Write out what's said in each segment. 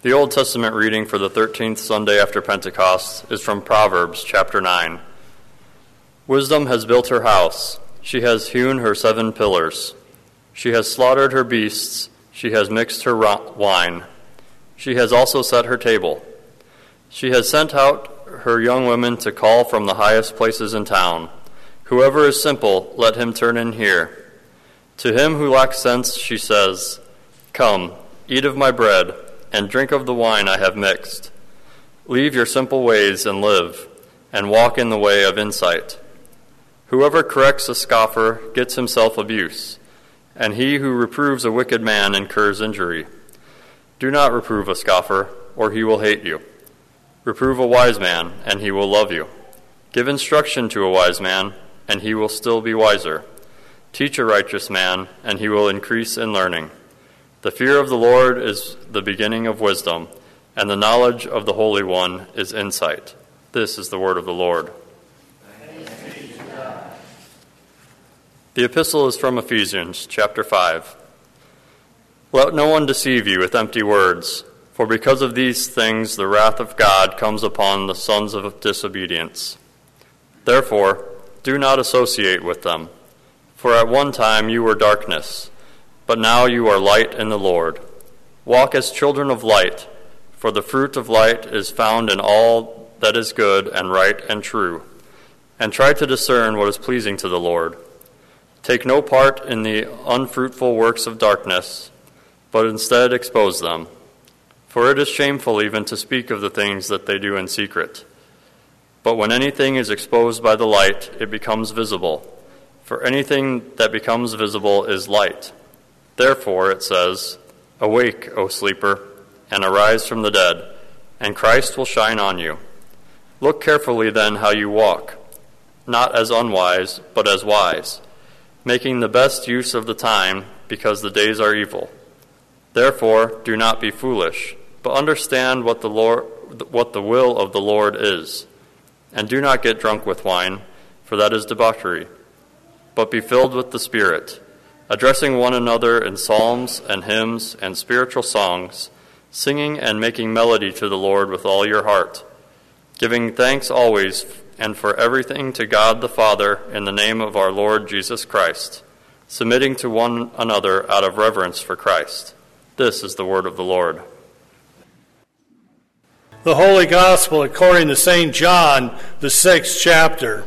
The Old Testament reading for the 13th Sunday after Pentecost is from Proverbs chapter 9. Wisdom has built her house. She has hewn her 7 pillars. She has slaughtered her beasts. She has mixed her wine. She has also set her table. She has sent out her young women to call from the highest places in town. Whoever is simple, let him turn in here. To him who lacks sense, she says, "Come, eat of my bread, and drink of the wine I have mixed. Leave your simple ways and live, and walk in the way of insight. Whoever corrects a scoffer gets himself abuse, and he who reproves a wicked man incurs injury. Do not reprove a scoffer, or he will hate you. Reprove a wise man, and he will love you. Give instruction to a wise man, and he will still be wiser. Teach a righteous man, and he will increase in learning. The fear of the Lord is the beginning of wisdom, and the knowledge of the Holy One is insight." This is the word of the Lord. The epistle is from Ephesians, chapter 5. Let no one deceive you with empty words, for because of these things the wrath of God comes upon the sons of disobedience. Therefore, do not associate with them, for at one time you were darkness, but now you are light in the Lord. Walk as children of light, for the fruit of light is found in all that is good and right and true, and try to discern what is pleasing to the Lord. Take no part in the unfruitful works of darkness, but instead expose them. For it is shameful even to speak of the things that they do in secret. But when anything is exposed by the light, it becomes visible. For anything that becomes visible is light. Therefore, it says, "Awake, O sleeper, and arise from the dead, and Christ will shine on you. Look carefully then how you walk, not as unwise, but as wise, making the best use of the time, because the days are evil. Therefore, do not be foolish, but understand what the will of the Lord is. And do not get drunk with wine, for that is debauchery, but be filled with the Spirit, addressing one another in psalms and hymns and spiritual songs, singing and making melody to the Lord with all your heart, giving thanks always and for everything to God the Father in the name of our Lord Jesus Christ, submitting to one another out of reverence for Christ." This is the word of the Lord. The Holy Gospel according to St. John, the 6th chapter.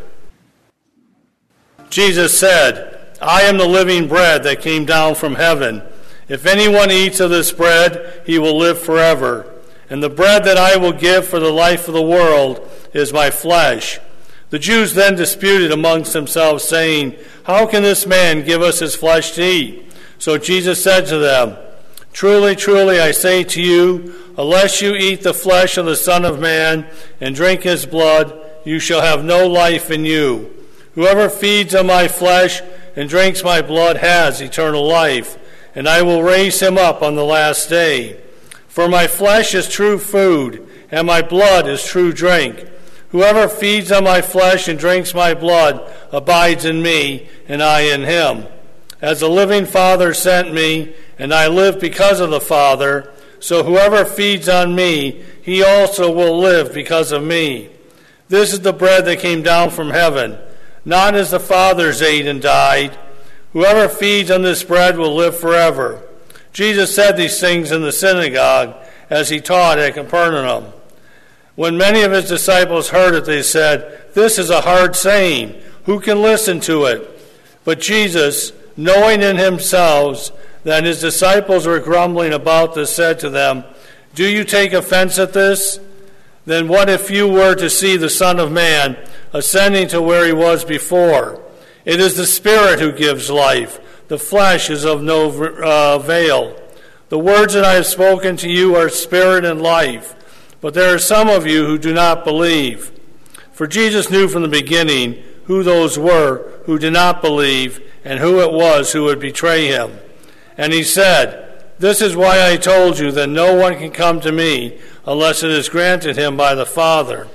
Jesus said, "I am the living bread that came down from heaven. If anyone eats of this bread, he will live forever. And the bread that I will give for the life of the world is my flesh." The Jews then disputed amongst themselves, saying, "How can this man give us his flesh to eat?" So Jesus said to them, "Truly, truly, I say to you, unless you eat the flesh of the Son of Man and drink his blood, you shall have no life in you. Whoever feeds on my flesh and drinks my blood has eternal life, and I will raise him up on the last day. For my flesh is true food, and my blood is true drink. Whoever feeds on my flesh and drinks my blood abides in me, and I in him. As the living Father sent me, and I live because of the Father, so whoever feeds on me, he also will live because of me. This is the bread that came down from heaven, not as the fathers ate and died. Whoever feeds on this bread will live forever." Jesus said these things in the synagogue as he taught at Capernaum. When many of his disciples heard it, they said, "This is a hard saying. Who can listen to it?" But Jesus, knowing in himself that his disciples were grumbling about this, said to them, "Do you take offense at this? Then what if you were to see the Son of Man ascending to where he was before? It is the Spirit who gives life. The flesh is of no avail. The words that I have spoken to you are spirit and life, but there are some of you who do not believe." For Jesus knew from the beginning who those were who did not believe and who it was who would betray him. And he said, "This is why I told you that no one can come to me unless it is granted him by the Father."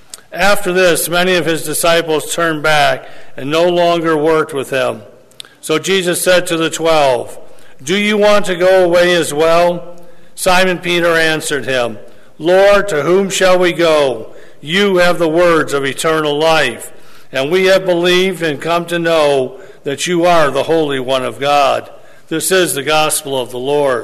After this, many of his disciples turned back and no longer worked with him. So Jesus said to the 12, "Do you want to go away as well?" Simon Peter answered him, Lord, to whom shall we go? You have the words of eternal life, and we have believed and come to know that you are the Holy One of God. This is the gospel of the Lord.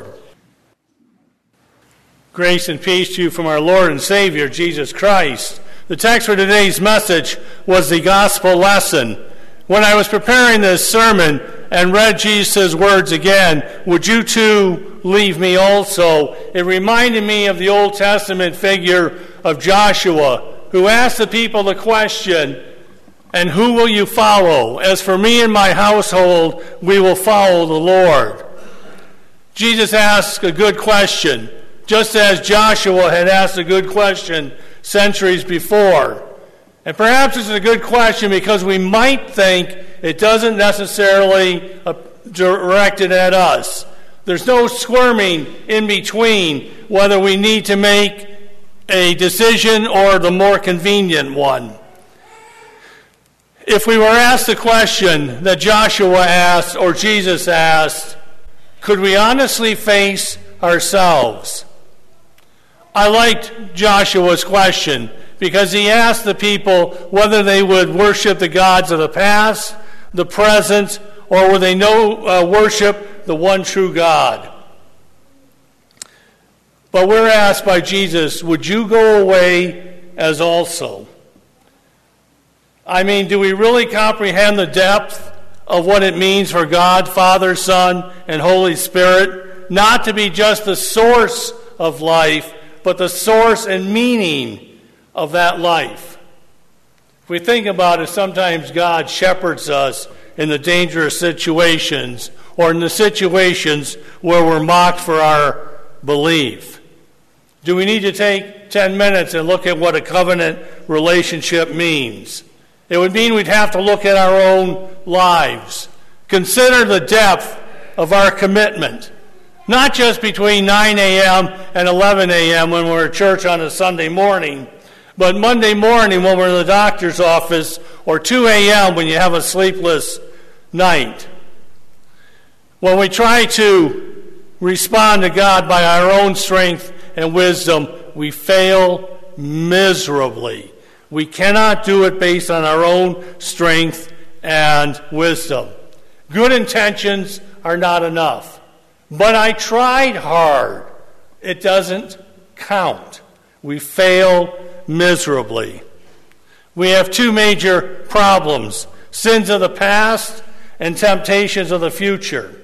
Grace and peace to you from our Lord and Savior, Jesus Christ. The text for today's message was the gospel lesson. When I was preparing this sermon and read Jesus' words again, would you too leave me also? It reminded me of the Old Testament figure of Joshua, who asked the people the question, and who will you follow? As for me and my household, we will follow the Lord. Jesus asked a good question, just as Joshua had asked a good question centuries before. And perhaps it's a good question because we might think it doesn't necessarily direct it at us. There's no squirming in between whether we need to make a decision or the more convenient one. If we were asked the question that Joshua asked or Jesus asked, could we honestly face ourselves? I liked Joshua's question because he asked the people whether they would worship the gods of the past, the present, or would they worship the one true God. But we're asked by Jesus, would you go away as also? I mean, do we really comprehend the depth of what it means for God, Father, Son, and Holy Spirit not to be just the source of life, but the source and meaning of that life? If we think about it, sometimes God shepherds us in the dangerous situations or in the situations where we're mocked for our belief. Do we need to take 10 minutes and look at what a covenant relationship means? It would mean we'd have to look at our own lives. Consider the depth of our commitment. Not just between 9 a.m. and 11 a.m. when we're at church on a Sunday morning, but Monday morning when we're in the doctor's office, or 2 a.m. when you have a sleepless night. When we try to respond to God by our own strength and wisdom, we fail miserably. We cannot do it based on our own strength and wisdom. Good intentions are not enough. But I tried hard. It doesn't count. We fail miserably. We have two major problems: sins of the past and temptations of the future.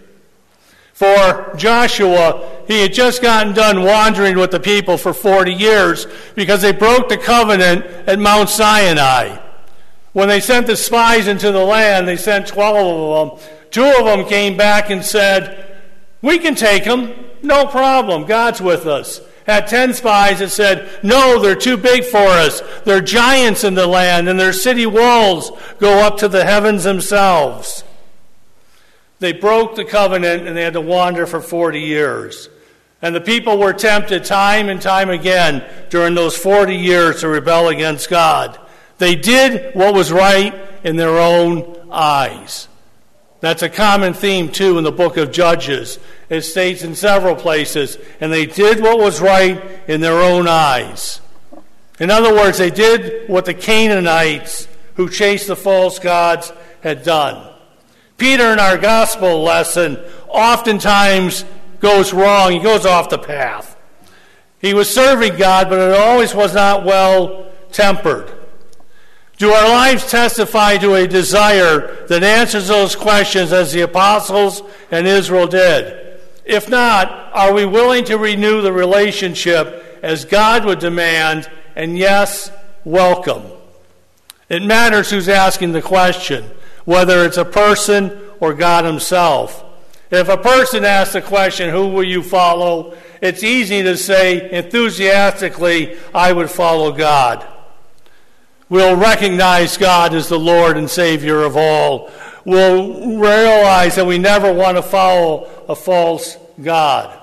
For Joshua, he had just gotten done wandering with the people for 40 years because they broke the covenant at Mount Sinai. When they sent the spies into the land, they sent 12 of them. 2 of them came back and said, we can take them, no problem, God's with us. Had 10 spies that said, no, they're too big for us. They're giants in the land, and their city walls go up to the heavens themselves. They broke the covenant, and they had to wander for 40 years. And the people were tempted time and time again during those 40 years to rebel against God. They did what was right in their own eyes. That's a common theme, too, in the book of Judges. It states in several places, and they did what was right in their own eyes. In other words, they did what the Canaanites who chased the false gods had done. Peter, in our gospel lesson, oftentimes goes wrong. He goes off the path. He was serving God, but it always was not well-tempered. Do our lives testify to a desire that answers those questions as the apostles and Israel did? If not, are we willing to renew the relationship as God would demand, and yes, welcome? It matters who's asking the question, whether it's a person or God himself. If a person asks the question, who will you follow? It's easy to say enthusiastically, I would follow God. We'll recognize God as the Lord and Savior of all. We'll realize that we never want to follow a false God.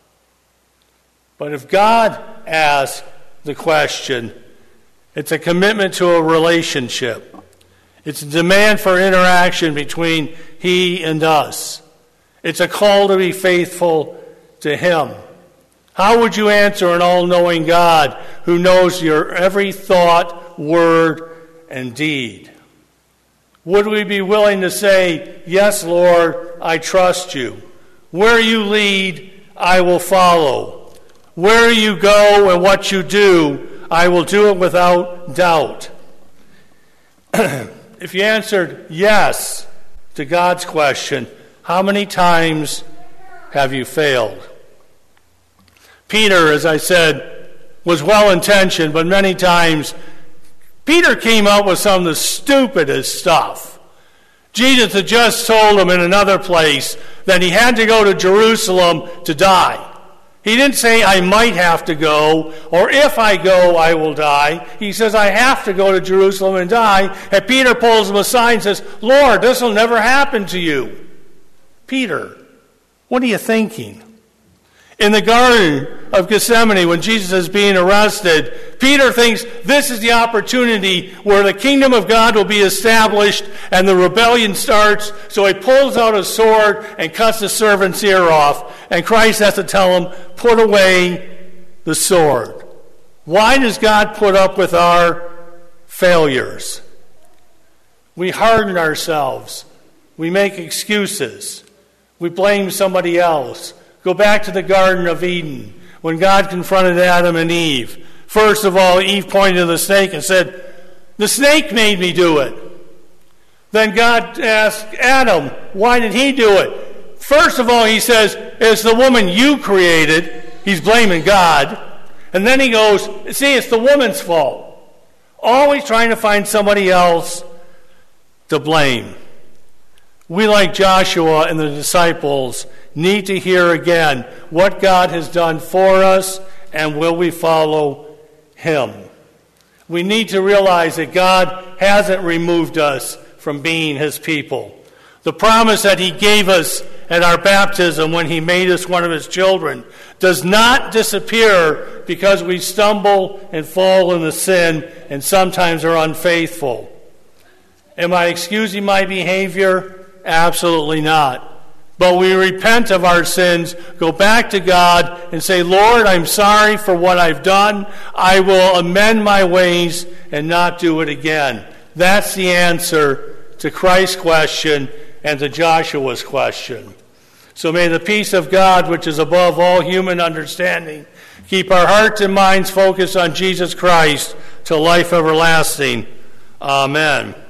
But if God asks the question, it's a commitment to a relationship. It's a demand for interaction between He and us. It's a call to be faithful to Him. How would you answer an all-knowing God who knows your every thought, word, and deed? Would we be willing to say, yes, Lord, I trust you. Where you lead, I will follow. Where you go and what you do, I will do it without doubt. If you answered yes to God's question, how many times have you failed? Peter, as I said, was well-intentioned, but many times Peter came up with some of the stupidest stuff. Jesus had just told him in another place that he had to go to Jerusalem to die. He didn't say, I might have to go, or if I go, I will die. He says, I have to go to Jerusalem and die. And Peter pulls him aside and says, Lord, this will never happen to you. Peter, what are you thinking? In the Garden of Gethsemane, when Jesus is being arrested, Peter thinks this is the opportunity where the kingdom of God will be established and the rebellion starts. So he pulls out a sword and cuts the servant's ear off. And Christ has to tell him, put away the sword. Why does God put up with our failures? We harden ourselves. We make excuses. We blame somebody else. Go back to the Garden of Eden when God confronted Adam and Eve. First of all, Eve pointed to the snake and said, the snake made me do it. Then God asked Adam, why did he do it? First of all, he says, it's the woman you created. He's blaming God. And then he goes, see, it's the woman's fault. Always trying to find somebody else to blame. We, like Joshua and the disciples, need to hear again what God has done for us, and will we follow him? We need to realize that God hasn't removed us from being his people. The promise that he gave us at our baptism when he made us one of his children does not disappear because we stumble and fall into sin and sometimes are unfaithful. Am I excusing my behavior? Absolutely not. But we repent of our sins, go back to God and say, Lord, I'm sorry for what I've done. I will amend my ways and not do it again. That's the answer to Christ's question and to Joshua's question. So may the peace of God, which is above all human understanding, keep our hearts and minds focused on Jesus Christ to life everlasting. Amen.